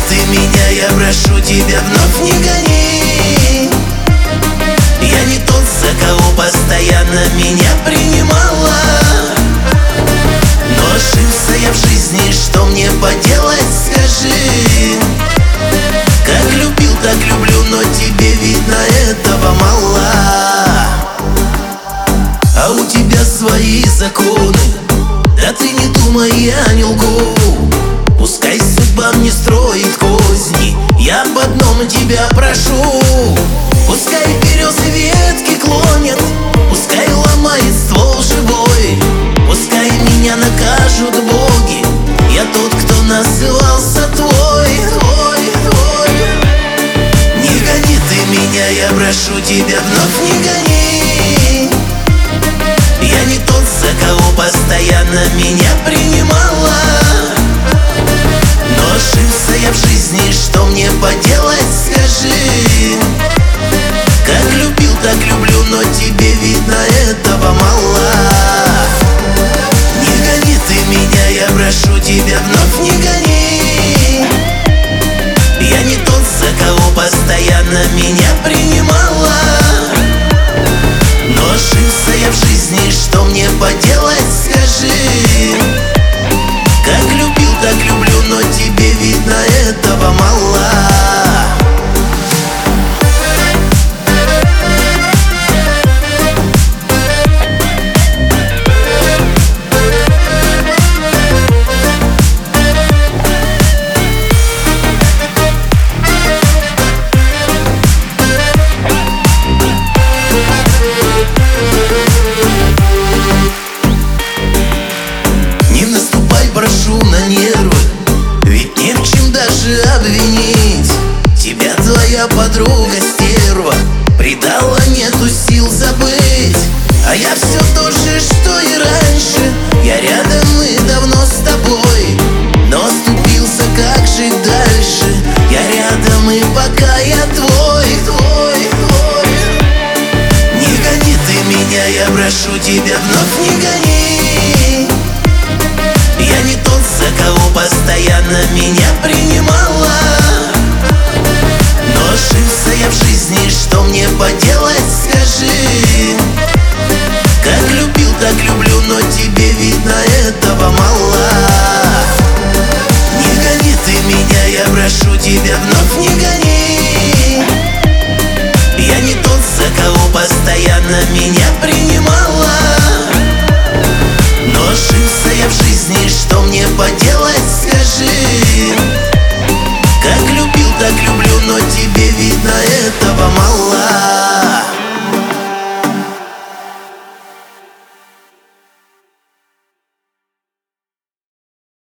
ты меня, я прошу тебя, вновь не гони. Я не тот, за кого постоянно меня принимала. Но ошибся я в жизни, что мне поделать, скажи. Как любил, так люблю, но тебе, видно, этого мало. А у тебя свои законы, да ты не думай, я не лгу. Пускай судьба мне строит козни, я об одном тебя прошу. Пускай березы ветки клонят, пускай ломает ствол живой. Пускай меня накажут боги, я тот, кто назывался твой. Не гони ты меня, я прошу тебя, вновь не гони. Я не тот, за кого постоянно меня принимала. Но ошибся я в жизни, что мне поделать, скажи. Как любил, так люблю, но тебе, видно, этого мало. Не гони ты меня, я прошу тебя, вновь не гони. Я не тот, за кого постоянно меня принимала. Но ошибся я в жизни, что мне поделать, скажи. Как любил, так люблю, но тебе, видно, этого мало. Прошу на нервы, ведь не в чем даже обвинить. Тебя твоя подруга стерва предала, нету сил забыть. А я все то же, что и раньше. Я рядом и давно с тобой, но оступился, как жить дальше. Я рядом и пока я твой. Не гони ты меня, я прошу тебя, вновь не гони. Я не тот, за кого постоянно меня принимала. Но ошибся я в жизни, что мне поделать, скажи. Как любил, так люблю, но тебе, видно, этого мало.